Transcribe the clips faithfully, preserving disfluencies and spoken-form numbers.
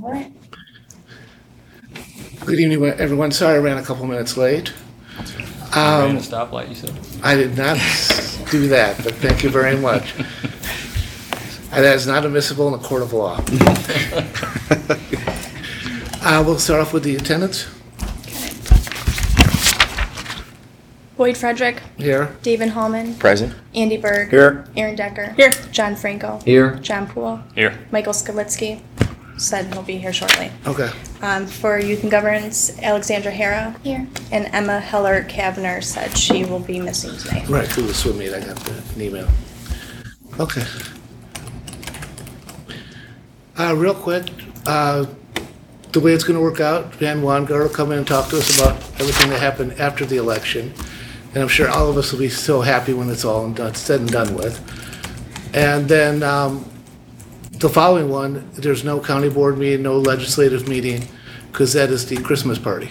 All right. Good evening, everyone. Sorry I ran a couple minutes late. You ran Um, a stoplight, you said? I did not do that, but thank you very much. And that is not admissible in a court of law. Uh, we'll start off with the attendance Boyd Frederick, here. David Hallman, Present. Andy Berg, Here. Aaron Decker, Here. John Franco, Here. John Poole, Here. Michael Skalitzky, said he'll be here shortly. Okay. Um, for Youth and Governance, Alexandra Hara. Here. And Emma Heller Kavner said she will be missing today. Right, through the swim meet, I got the an email. Okay. Uh, real quick, uh, the way it's gonna work out, Van Wangard will come in and talk to us about everything that happened after the election. And I'm sure all of us will be so happy when it's all done, said and done with. And then, um, the following one, there's no county board meeting, no legislative meeting, because that is the Christmas party.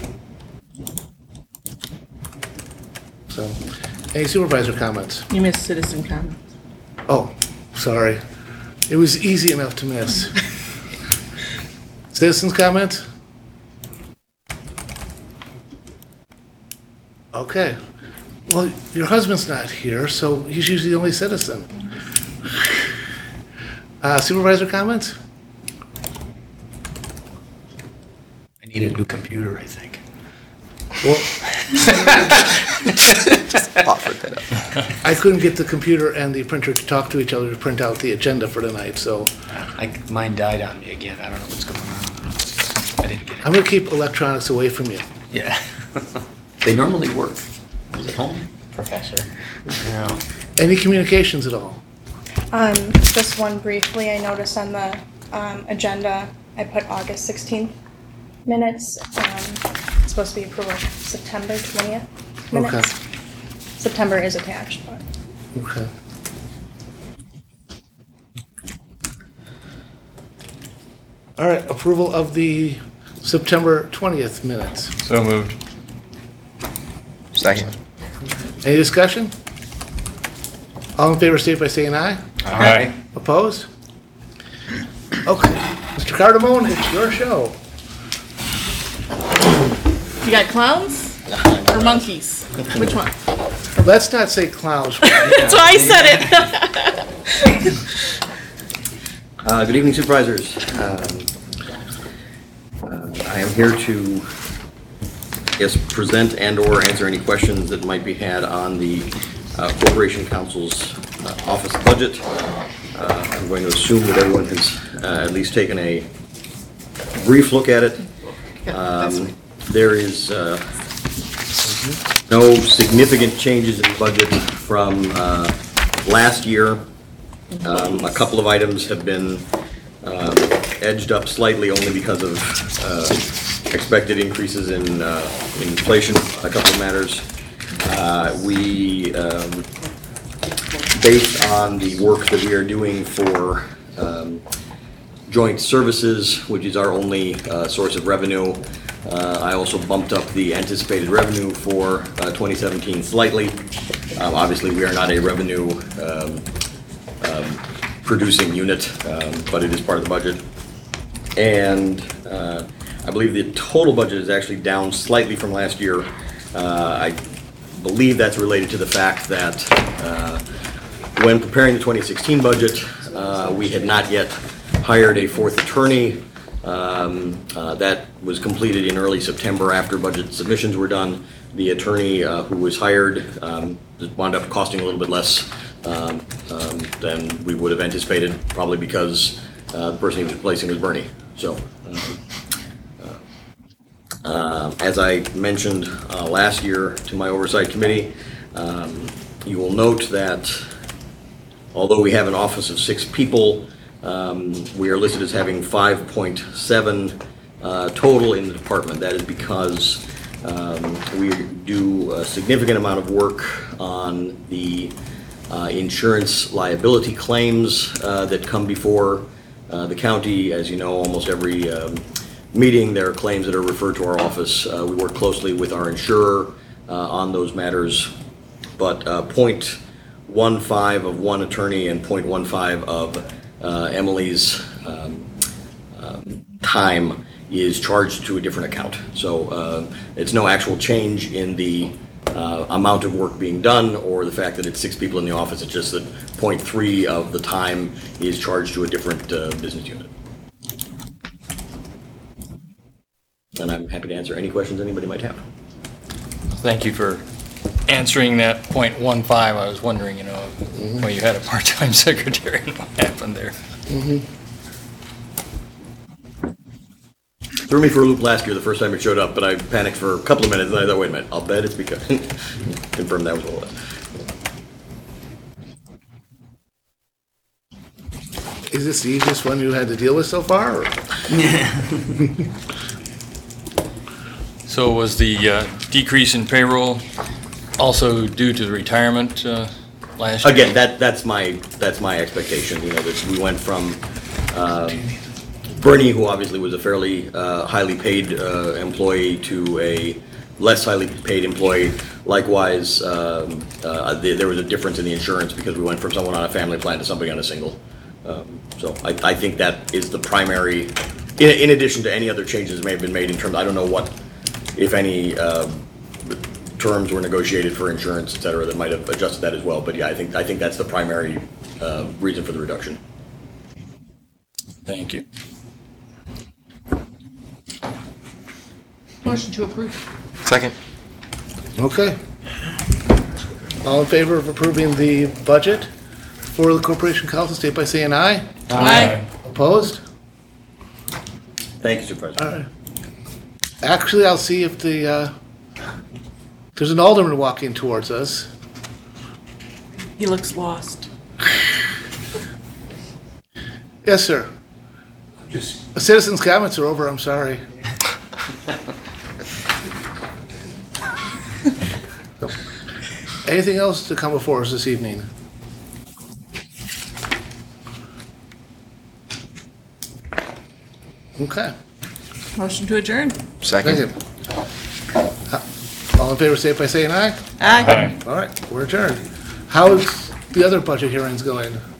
So, any supervisor comments? You missed citizen comments. Oh, sorry. It was easy enough to miss. Citizens' comments? Okay. Well, your husband's not here, so he's usually the only citizen. Uh, supervisor comments? I need a new computer, I think. Well, Offered that up. I couldn't get the computer and the printer to talk to each other to print out the agenda for tonight, so I, mine died on me again. I don't know what's going on. I didn't get it. I'm gonna keep electronics away from you. Yeah. They normally work. I was at home. Professor. No. Any communications at all? Um, just one briefly, I noticed on the, um, agenda, I put August sixteenth minutes. Um, it's supposed to be approval of September twentieth minutes. Okay. September is attached, but. Okay. All right, approval of the September twentieth minutes. So moved. Second. Any discussion? All in favor, state by saying aye. Aye. Opposed? Okay. Mister Cardamone, it's your show. You got clowns or monkeys? Which one? Let's not say clowns. That's why I said it. Uh, Good evening, supervisors. Um, uh, I am here to, I guess, present and/or answer any questions that might be had on the uh, Corporation Council's uh, office budget. Uh, I'm going to assume that everyone has uh, at least taken a brief look at it. Um, There is uh, no significant changes in the budget from uh, last year. Um, A couple of items have been um, edged up slightly only because of uh, expected increases in uh, inflation, a couple of matters. Uh, We, um, based on the work that we are doing for um, joint services, which is our only uh, source of revenue, uh, I also bumped up the anticipated revenue for uh, twenty seventeen slightly. Um, Obviously, we are not a revenue um, um, producing unit, um, but it is part of the budget. And uh, I believe the total budget is actually down slightly from last year. Uh, I believe that's related to the fact that uh, when preparing the twenty sixteen budget, uh, we had not yet hired a fourth attorney. Um, uh, That was completed in early September after budget submissions were done. The attorney uh, who was hired um, wound up costing a little bit less um, um, than we would have anticipated, probably because uh, the person he was replacing was Bernie. So, um, uh, uh, as I mentioned uh, last year to my oversight committee, um, you will note that although we have an office of six people, um, we are listed as having five point seven uh, total in the department. That is because um, we do a significant amount of work on the uh, insurance liability claims uh, that come before uh, the county. As you know, almost every um, meeting there are claims that are referred to our office. Uh, we work closely with our insurer uh, on those matters, but uh, point one five of one attorney and point one five of uh, Emily's um, um, time is charged to a different account. So uh, it's no actual change in the uh, amount of work being done or the fact that it's six people in the office. It's just that zero point three of the time is charged to a different uh, business unit. And I'm happy to answer any questions anybody might have. Thank you for answering that point one five. I was wondering, you know, well, you had a part-time secretary and what happened there? Threw me for a loop last year the first time it showed up, but I panicked for a couple of minutes and I thought, wait a minute, I'll bet it's because, confirmed that was what it was. Is this the easiest one you had to deal with so far? Or? So was the uh, decrease in payroll also due to the retirement uh, last year? Again, that, that's my, that's my expectation, you know, that we went from, um, Bernie, who obviously was a fairly uh, highly paid uh, employee, to a less highly paid employee. Likewise, um, uh, there, there was a difference in the insurance because we went from someone on a family plan to somebody on a single. Um, so I, I think that is the primary, in, in addition to any other changes that may have been made in terms, I don't know what, if any, uh, terms were negotiated for insurance, et cetera, that might have adjusted that as well. But yeah, I think, I think that's the primary uh, reason for the reduction. Thank you. Motion to approve. Second. Okay. All in favor of approving the budget for the Corporation Council, state by saying aye. Aye. Opposed? Thank you, Supervisor. All right. Actually, I'll see if the, uh, there's an alderman walking towards us. He looks lost. Yes, sir. Just Citizens' comments are over, I'm sorry. Anything else to come before us this evening? Okay. Motion to adjourn. second. Second. All in favor, say it by saying aye. Aye. All right, we're adjourned. How's the other budget hearings going?